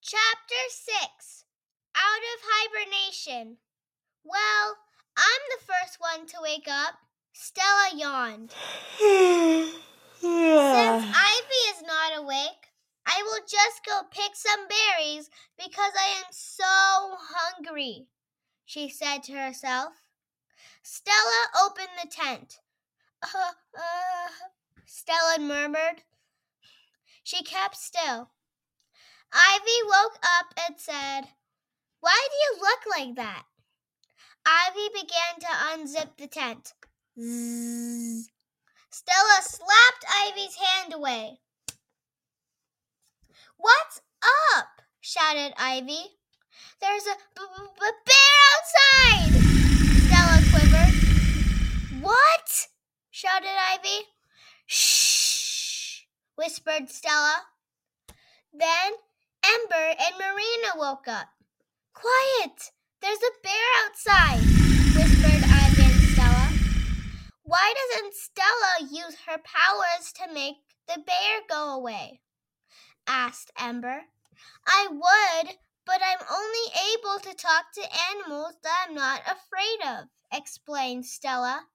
Chapter 6 Out of Hibernation. Well, I'm the first one to wake up. Stella yawned. Since Ivy is not awake, I will just go pick some berries because I am so hungry, she said to herself. Stella opened the tent. Stella murmured. She kept still. Ivy woke up and said, "Why do you look like that?" Ivy began to unzip the tent. Zzz. Stella slapped Ivy's hand away. "What's up?" shouted Ivy. "There's a bear outside!" Stella quivered. "What?" shouted Ivy. "Shh," whispered Stella. Then Ember and Marina woke up. "Quiet! There's a bear outside," whispered Ivy and Stella. "Why doesn't Stella use her powers to make the bear go away?" asked Ember. "I would, but I'm only able to talk to animals that I'm not afraid of," explained Stella.